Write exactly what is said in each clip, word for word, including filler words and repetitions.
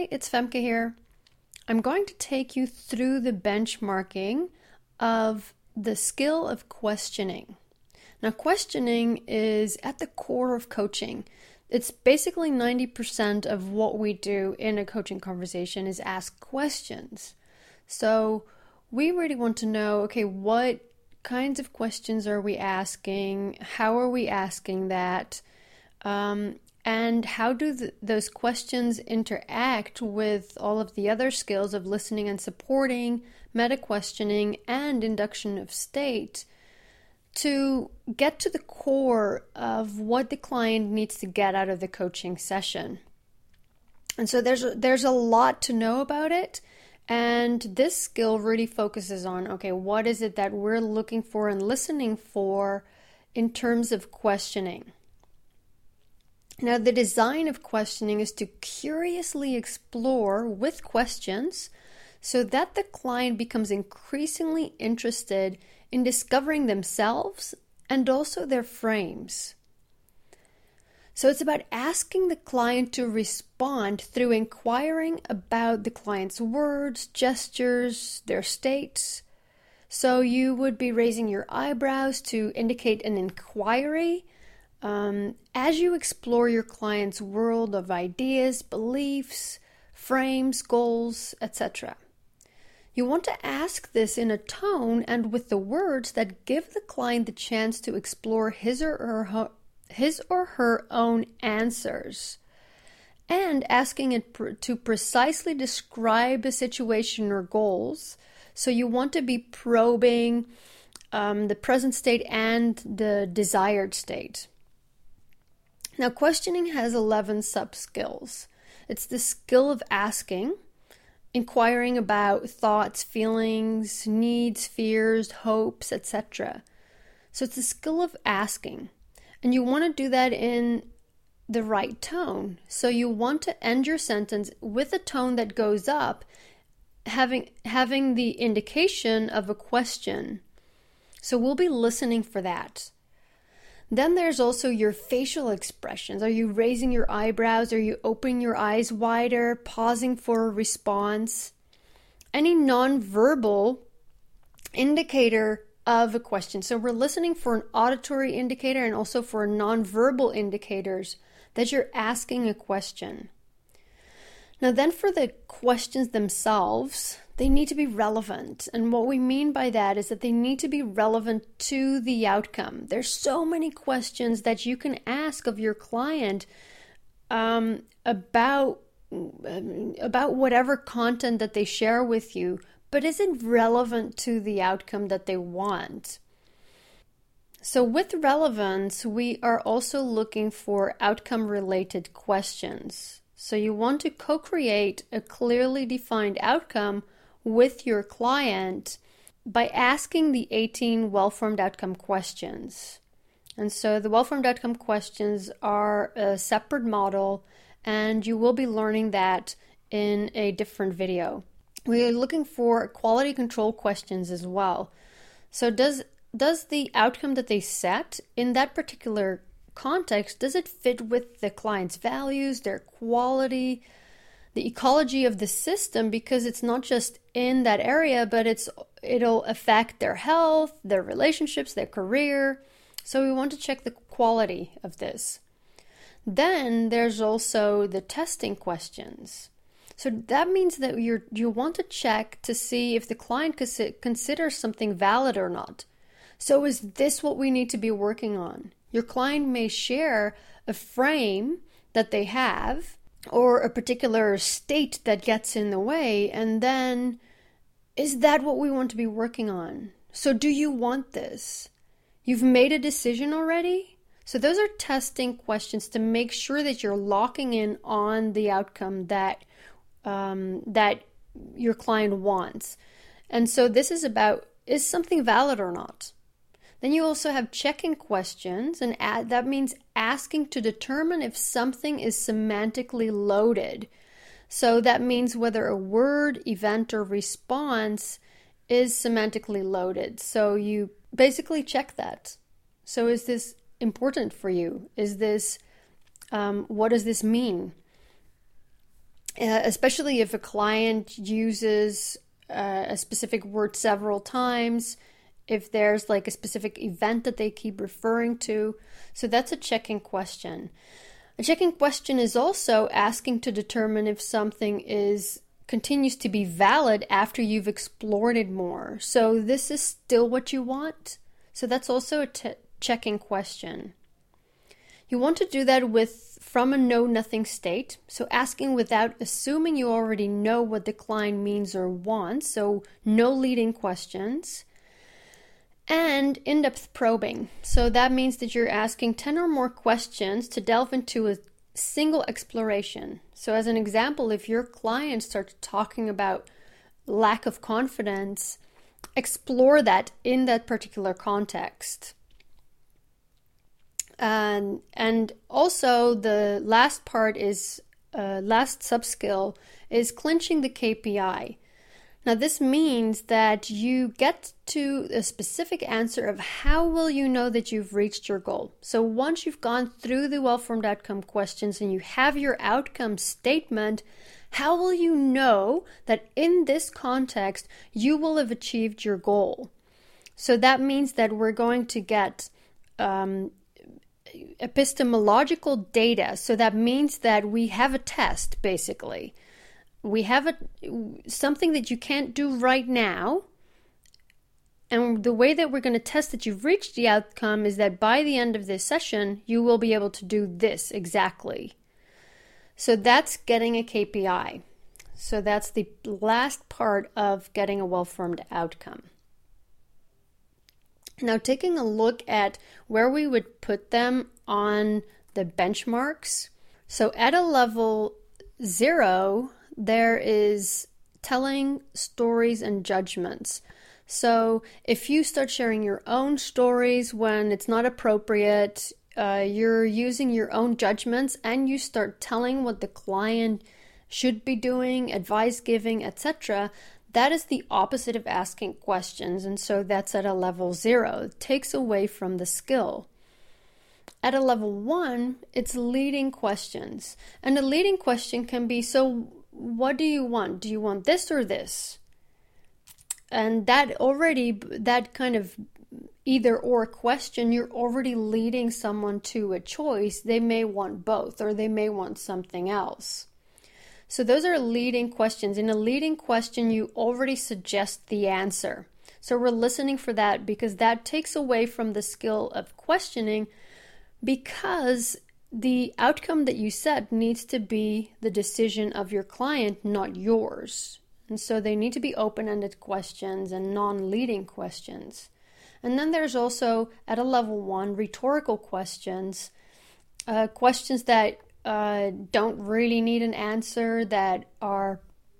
Hi, it's Femke here. I'm going to take you through the benchmarking of the skill of questioning. Now, questioning is at the core of coaching. It's basically ninety percent of what we do in a coaching conversation is ask questions. So we really want to know, okay, what kinds of questions are we asking? How are we asking that? Um, and how do th- those questions interact with all of the other skills of listening and supporting, meta-questioning, and induction of state to get to the core of what the client needs to get out of the coaching session? And so there's a, there's a lot to know about it. And this skill really focuses on, okay, what is it that we're looking for and listening for in terms of questioning? Now, the design of questioning is to curiously explore with questions so that the client becomes increasingly interested in discovering themselves and also their frames. So it's about asking the client to respond through inquiring about the client's words, gestures, their states. So you would be raising your eyebrows to indicate an inquiry um, as you explore your client's world of ideas, beliefs, frames, goals, et cetera. You want to ask this in a tone and with the words that give the client the chance to explore his or her his or her own answers, and asking it pr- to precisely describe a situation or goals. So you want to be probing um, the present state and the desired state. Now, questioning has eleven sub-skills. It's the skill of asking, inquiring about thoughts, feelings, needs, fears, hopes, et cetera. So it's the skill of asking. And you want to do that in the right tone. So you want to end your sentence with a tone that goes up, having having the indication of a question. So we'll be listening for that. Then there's also your facial expressions. Are you raising your eyebrows? Are you opening your eyes wider, pausing for a response? Any nonverbal indicator of a question. So we're listening for an auditory indicator and also for nonverbal indicators that you're asking a question. Now then, for the questions themselves, they need to be relevant. And what we mean by that is that they need to be relevant to the outcome. There's so many questions that you can ask of your client um, about, um, about whatever content that they share with you, but is it relevant to the outcome that they want? So with relevance, we are also looking for outcome-related questions. So you want to co-create a clearly defined outcome with your client by asking the eighteen well-formed outcome questions. And so the well-formed outcome questions are a separate model, and you will be learning that in a different video. We are looking for quality control questions as well. So does does the outcome that they set in that particular context, does it fit with the client's values, their quality, the ecology of the system? Because it's not just in that area, but it's it'll affect their health, their relationships, their career. So we want to check the quality of this. Then there's also the testing questions. So that means that you're you want to check to see if the client considers something valid or not. So is this what we need to be working on? Your client may share a frame that they have or a particular state that gets in the way, and then is that what we want to be working on? So do you want this? You've made a decision already? So those are testing questions to make sure that you're locking in on the outcome that um, that your client wants. And so this is about, is something valid or not? Then you also have check-in questions, and add, that means asking to determine if something is semantically loaded. So that means whether a word, event, or response is semantically loaded. So you basically check that. So is this important for you? Is this, um, what does this mean? uh, especially if a client uses uh, a specific word several times, if there's like a specific event that they keep referring to. So that's a check-in question. A check-in question is also asking to determine if something is continues to be valid after you've explored it more. So this is still what you want. So that's also a t- check-in question. You want to do that with from a know-nothing state. So asking without assuming you already know what the client means or wants. So no leading questions. And in-depth probing. So that means that you're asking ten or more questions to delve into a single exploration. So as an example, if your client starts talking about lack of confidence, explore that in that particular context. And, and also the last part is, uh, last sub-skill is clinching the K P I. Now this means that you get to a specific answer of how will you know that you've reached your goal. So once you've gone through the well-formed outcome questions and you have your outcome statement, how will you know that in this context you will have achieved your goal? So that means that we're going to get um, epistemological data. So that means that we have a test basically. We have a, something that you can't do right now. And the way that we're going to test that you've reached the outcome is that by the end of this session, you will be able to do this exactly. So that's getting a K P I. So that's the last part of getting a well-formed outcome. Now, taking a look at where we would put them on the benchmarks. So at a level zero, there is telling stories and judgments. So if you start sharing your own stories when it's not appropriate, uh, you're using your own judgments and you start telling what the client should be doing, advice giving, et cetera, that is the opposite of asking questions. And so that's at a level zero. It takes away from the skill. At a level one, it's leading questions. And a leading question can be, so what do you want? Do you want this or this? And that already, that kind of either or question, you're already leading someone to a choice. They may want both or they may want something else. So those are leading questions. In a leading question, you already suggest the answer. So we're listening for that because that takes away from the skill of questioning, because the outcome that you set needs to be the decision of your client, not yours. And so they need to be open-ended questions and non-leading questions. And then there's also, at a level one, rhetorical questions, uh, questions that uh, don't really need an answer, that are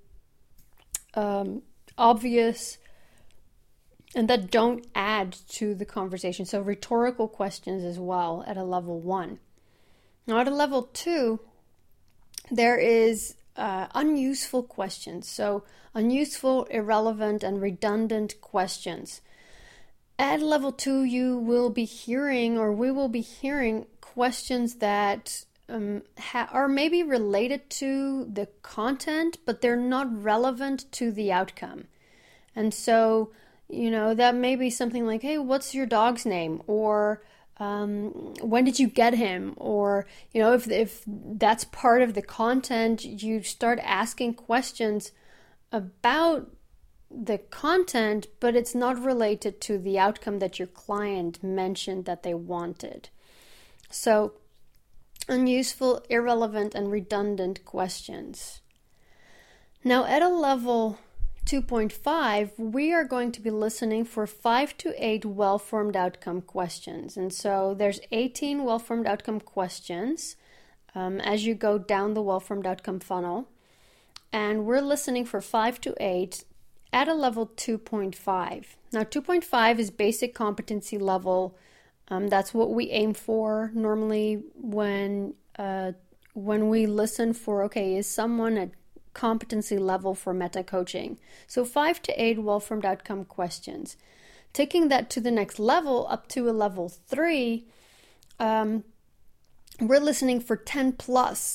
um, obvious, and that don't add to the conversation. So rhetorical questions as well at a level one. Now at a level two, there is uh, unuseful questions. So unuseful, irrelevant, and redundant questions. At level two, you will be hearing, or we will be hearing, questions that um, ha- are maybe related to the content, but they're not relevant to the outcome. And so, you know, that may be something like, hey, what's your dog's name? Or um, when did you get him? Or, you know, if if that's part of the content, you start asking questions about the content, but it's not related to the outcome that your client mentioned that they wanted. So, unuseful, irrelevant, and redundant questions. Now, at a level two point five, we are going to be listening for five to eight well-formed outcome questions. And so there's eighteen well-formed outcome questions um, as you go down the well-formed outcome funnel. And we're listening for five to eight at a level two point five. Now, two point five is basic competency level. Um, that's what we aim for normally when uh, when we listen for, okay, is someone at competency level for meta coaching? So five to eight well-formed outcome questions. Taking that to the next level, up to a level three, um, we're listening for ten plus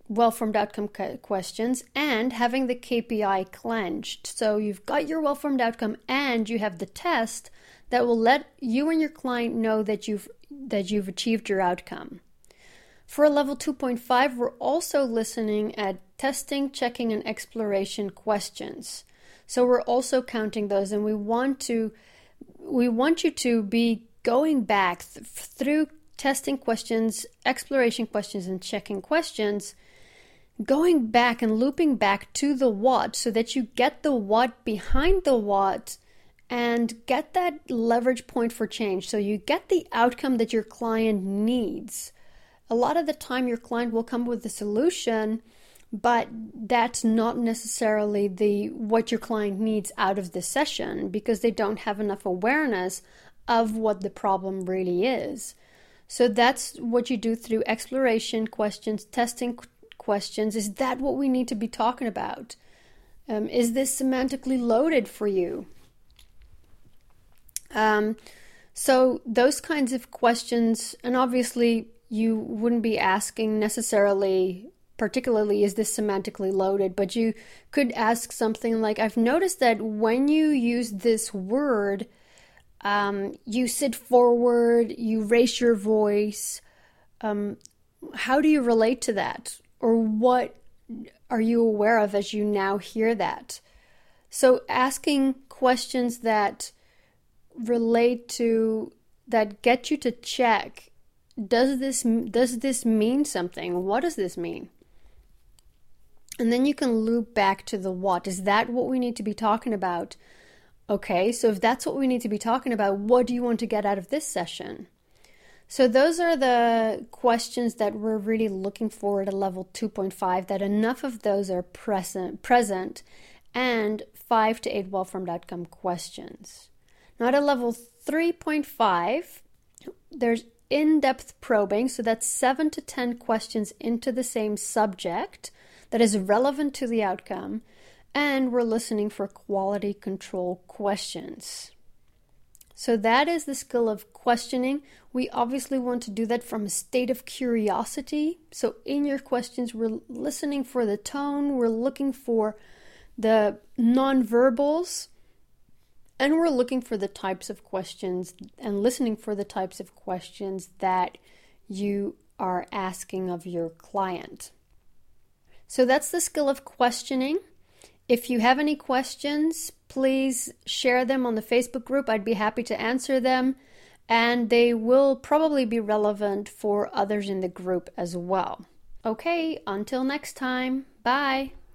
well-formed outcome questions and having the K P I clenched. So you've got your well-formed outcome and you have the test that will let you and your client know that you've that you've achieved your outcome. For a level two point five, we're also listening at testing, checking, and exploration questions. So we're also counting those, and we want to we want you to be going back th- through testing questions, exploration questions, and checking questions, going back and looping back to the what so that you get the what behind the what and get that leverage point for change. So you get the outcome that your client needs. A lot of the time your client will come with the solution, but that's not necessarily the what your client needs out of the session because they don't have enough awareness of what the problem really is. So that's what you do through exploration questions, testing questions. Is that what we need to be talking about? Um, is this semantically loaded for you? Um, so those kinds of questions, and obviously you wouldn't be asking necessarily, particularly, is this semantically loaded, but you could ask something like, I've noticed that when you use this word, um, you sit forward, you raise your voice. Um, how do you relate to that? Or what are you aware of as you now hear that? So asking questions that relate to, that get you to check, does this does this mean something? What does this mean? And then you can loop back to the what. Is that what we need to be talking about? Okay, so if that's what we need to be talking about, what do you want to get out of this session? So those are the questions that we're really looking for at a level two point five, that enough of those are present, present and five to eight well-formed outcome questions. Now at a level three point five, there's in-depth probing, so that's seven to ten questions into the same subject that is relevant to the outcome, and we're listening for quality control questions. So that is the skill of questioning. We obviously want to do that from a state of curiosity. So in your questions, we're listening for the tone, we're looking for the nonverbals, and we're looking for the types of questions and listening for the types of questions that you are asking of your client. So that's the skill of questioning. If you have any questions, please share them on the Facebook group. I'd be happy to answer them, and they will probably be relevant for others in the group as well. Okay, until next time. Bye.